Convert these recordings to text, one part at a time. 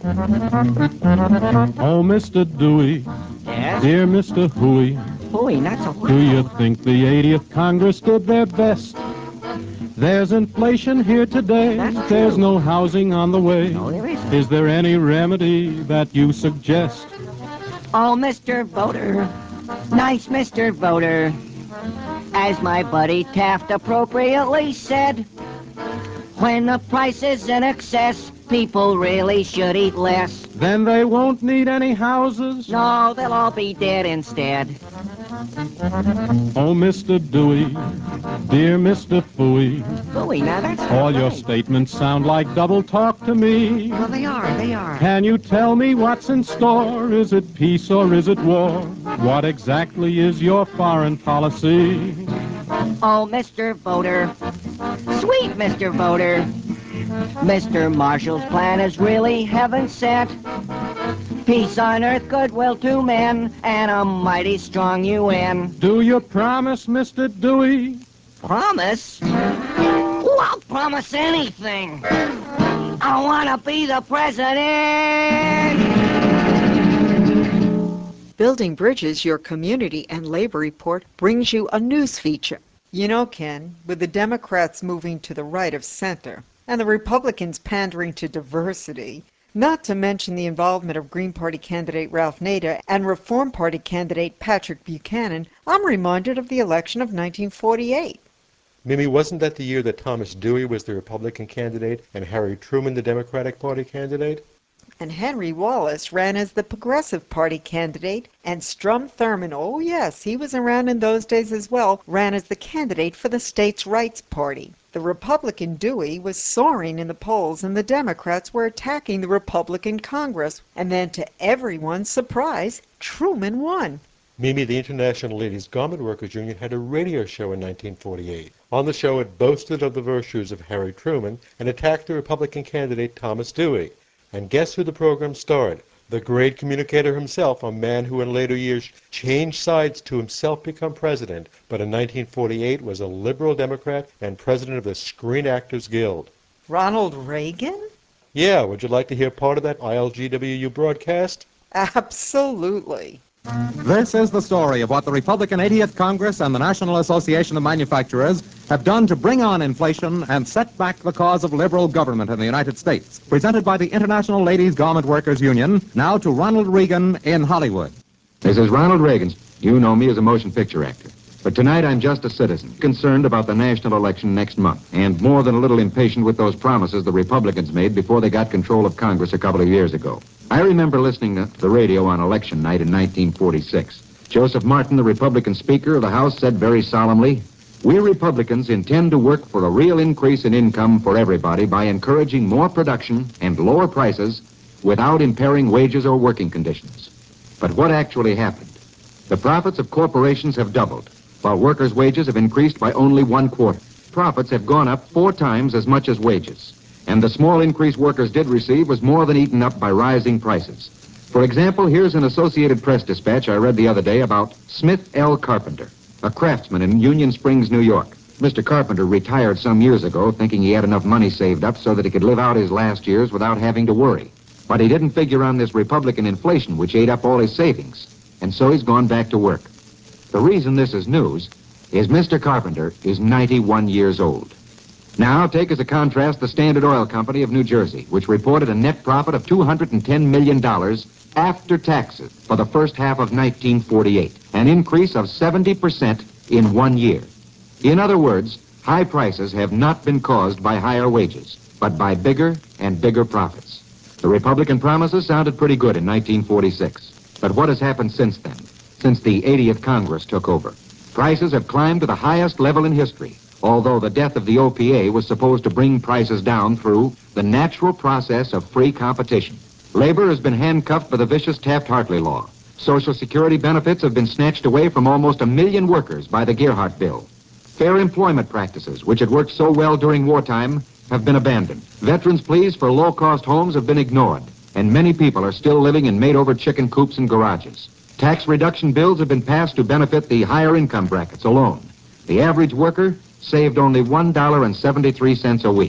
Oh, Mr. Dewey, Yes? dear Mr. Huey, Hooey, not so do you loud. think the 80th Congress did their best? There's inflation here today. That's true. There's no housing on the way. No, there isn't. Is there any remedy that you suggest? Oh, Mr. Voter, nice Mr. Voter, as my buddy Taft appropriately said, when the price is in excess, people really should eat less. Then they won't need any houses. No, they'll all be dead instead. Oh, Mr. Dewey, dear Mr. Fooey, Hooey, now that's not all your right. statements sound like double talk to me. Well, they are. Can you tell me what's in store? Is it peace or is it war? What exactly is your foreign policy? Oh, Mr. Voter, sweet Mr. Voter, Mr. Marshall's plan is really heaven sent. Peace on earth, goodwill to men, and a mighty strong UN. Do you promise, Mr. Dewey? Promise? Who I'll promise anything. I want to be the president. Building Bridges, your community and labor report, brings you a news feature. You know, Ken, with the Democrats moving to the right of center and the Republicans pandering to diversity, not to mention the involvement of Green Party candidate Ralph Nader and Reform Party candidate Patrick Buchanan, I'm reminded of the election of 1948. Mimi, wasn't that the year that Thomas Dewey was the Republican candidate and Harry Truman the Democratic Party candidate? And Henry Wallace ran as the Progressive Party candidate, and Strom Thurmond, oh yes, he was around in those days as well, ran as the candidate for the States' Rights Party. The Republican Dewey was soaring in the polls, and the Democrats were attacking the Republican Congress. And then, to everyone's surprise, Truman won. Mimi, the International Ladies Garment Workers Union had a radio show in 1948. On the show, it boasted of the virtues of Harry Truman and attacked the Republican candidate Thomas Dewey. And guess who the program starred? The great communicator himself, a man who in later years changed sides to himself become president, but in 1948 was a liberal Democrat and president of the Screen Actors Guild. Ronald Reagan? Yeah, would you like to hear part of that ILGWU broadcast? Absolutely. This is the story of what the Republican 80th Congress and the National Association of Manufacturers have done to bring on inflation and set back the cause of liberal government in the United States. Presented by the International Ladies Garment Workers Union, now to Ronald Reagan in Hollywood. This is Ronald Reagan. You know me as a motion picture actor. But tonight I'm just a citizen, concerned about the national election next month, and more than a little impatient with those promises the Republicans made before they got control of Congress a couple of years ago. I remember listening to the radio on election night in 1946. Joseph Martin, the Republican Speaker of the House, said very solemnly, "We Republicans intend to work for a real increase in income for everybody by encouraging more production and lower prices without impairing wages or working conditions." But what actually happened? The profits of corporations have doubled, while workers' wages have increased by only 1/4. Profits have gone up 4 times as much as wages. And the small increase workers did receive was more than eaten up by rising prices. For example, here's an Associated Press dispatch I read the other day about Smith L. Carpenter, a craftsman in Union Springs, New York. Mr. Carpenter retired some years ago thinking he had enough money saved up so that he could live out his last years without having to worry. But he didn't figure on this Republican inflation, which ate up all his savings. And so he's gone back to work. The reason this is news is Mr. Carpenter is 91 years old. Now, take as a contrast the Standard Oil Company of New Jersey, which reported a net profit of $210 million after taxes for the first half of 1948, an increase of 70% in 1 year. In other words, high prices have not been caused by higher wages, but by bigger and bigger profits. The Republican promises sounded pretty good in 1946. But what has happened since then, since the 80th Congress took over? Prices have climbed to the highest level in history, although the death of the OPA was supposed to bring prices down through the natural process of free competition. Labor has been handcuffed by the vicious Taft-Hartley law. Social Security benefits have been snatched away from almost 1 million workers by the Gearhart bill. Fair employment practices, which had worked so well during wartime, have been abandoned. Veterans' pleas for low-cost homes have been ignored, and many people are still living in made-over chicken coops and garages. Tax reduction bills have been passed to benefit the higher income brackets alone. The average worker saved only $1.73 a week.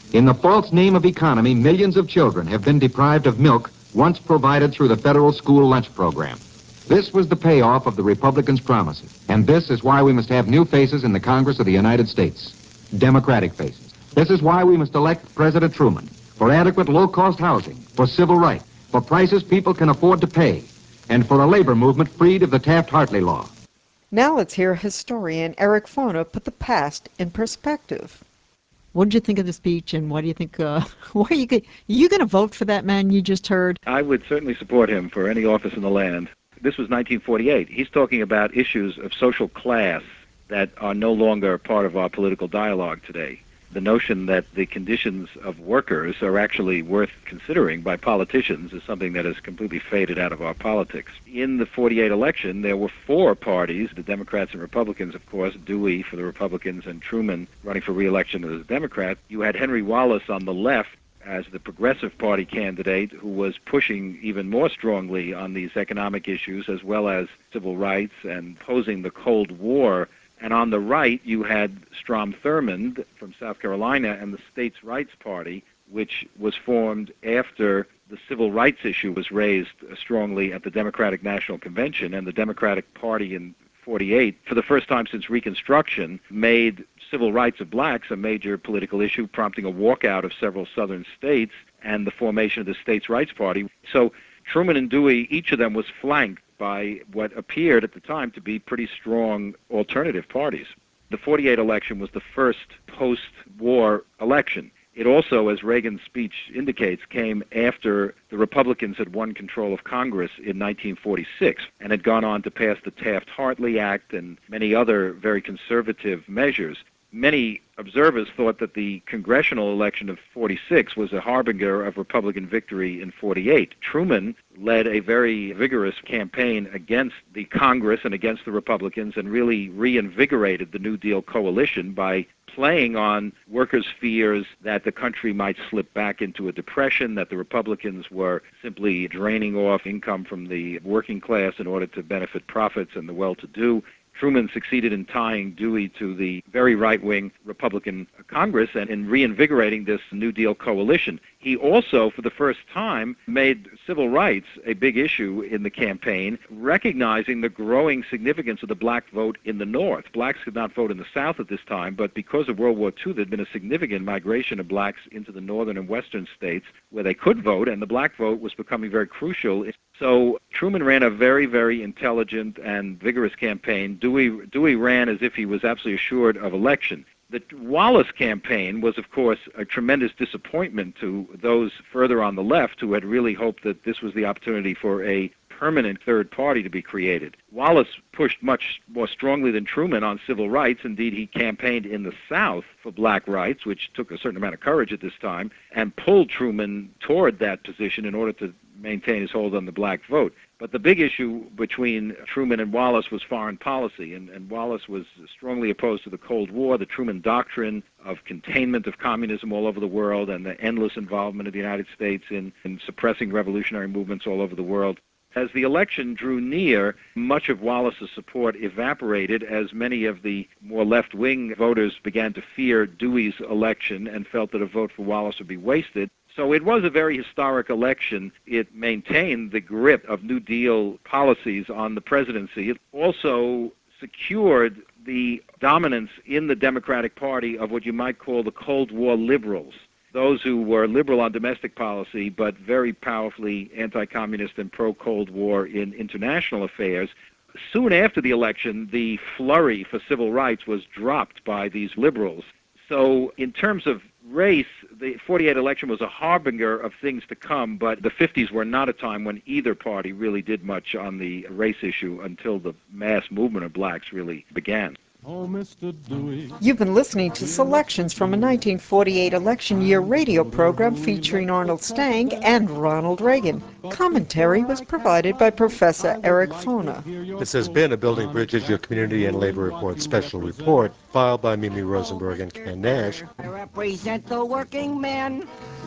In the false name of economy, millions of children have been deprived of milk once provided through the federal school lunch program. This was the payoff of the Republicans' promises. And this is why we must have new faces in the Congress of the United States. Democratic faces. This is why we must elect President Truman for adequate low-cost housing, for civil rights, for prices people can afford to pay, and for a labor movement freed of the Taft-Hartley law. Now let's hear historian Eric Foner put the past in perspective. What did you think of the speech, and why do you think, why are you going to vote for that man you just heard? I would certainly support him for any office in the land. This was 1948. He's talking about issues of social class that are no longer part of our political dialogue today. The notion that the conditions of workers are actually worth considering by politicians is something that has completely faded out of our politics. In the 48 election, there were four parties, the Democrats and Republicans, of course, Dewey for the Republicans and Truman running for re-election as a Democrat. You had Henry Wallace on the left as the Progressive Party candidate, who was pushing even more strongly on these economic issues as well as civil rights and opposing the Cold War. And on the right, you had Strom Thurmond from South Carolina and the States' Rights Party, which was formed after the civil rights issue was raised strongly at the Democratic National Convention, and the Democratic Party in 48, for the first time since Reconstruction, made civil rights of blacks a major political issue, prompting a walkout of several southern states and the formation of the States' Rights Party. So Truman and Dewey, each of them was flanked by what appeared at the time to be pretty strong alternative parties. The 48 election was the first post-war election. It also, as Reagan's speech indicates, came after the Republicans had won control of Congress in 1946 and had gone on to pass the Taft-Hartley Act and many other very conservative measures. Many observers thought that the congressional election of 46 was a harbinger of Republican victory in 48. Truman led a very vigorous campaign against the Congress and against the Republicans and really reinvigorated the New Deal coalition by playing on workers' fears that the country might slip back into a depression, that the Republicans were simply draining off income from the working class in order to benefit profits and the well-to-do. Truman succeeded in tying Dewey to the very right-wing Republican Congress and in reinvigorating this New Deal coalition. He also, for the first time, made civil rights a big issue in the campaign, recognizing the growing significance of the black vote in the North. Blacks could not vote in the South at this time, but because of World War II, there had been a significant migration of blacks into the northern and western states where they could vote, and the black vote was becoming very crucial. So Truman ran a very, very intelligent and vigorous campaign. Dewey ran as if he was absolutely assured of election. The Wallace campaign was, of course, a tremendous disappointment to those further on the left who had really hoped that this was the opportunity for a permanent third party to be created. Wallace pushed much more strongly than Truman on civil rights. Indeed, he campaigned in the South for black rights, which took a certain amount of courage at this time, and pulled Truman toward that position in order to maintain his hold on the black vote. But the big issue between Truman and Wallace was foreign policy, and Wallace was strongly opposed to the Cold War, the Truman Doctrine of containment of communism all over the world, and the endless involvement of the United States in suppressing revolutionary movements all over the world. As the election drew near, much of Wallace's support evaporated as many of the more left-wing voters began to fear Dewey's election and felt that a vote for Wallace would be wasted. So it was a very historic election. It maintained the grip of New Deal policies on the presidency. It also secured the dominance in the Democratic Party of what you might call the Cold War liberals, those who were liberal on domestic policy but very powerfully anti-communist and pro-Cold War in international affairs. Soon after the election, the flurry for civil rights was dropped by these liberals. So in terms of race, the 48 election was a harbinger of things to come, but the 50s were not a time when either party really did much on the race issue until the mass movement of blacks really began. Oh, Mr. Dewey. You've been listening to selections from a 1948 election year radio program featuring Arnold Stang and Ronald Reagan. Commentary was provided by Professor Eric Foner. This has been a Building Bridges, Your Community and Labor Report special report, filed by Mimi Rosenberg and Ken Nash. I represent the working man.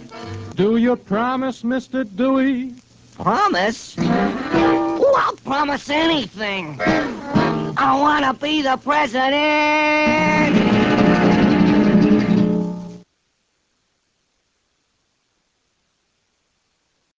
Do you promise, Mr. Dewey? Promise? Well, I'll promise anything. I want to be the president.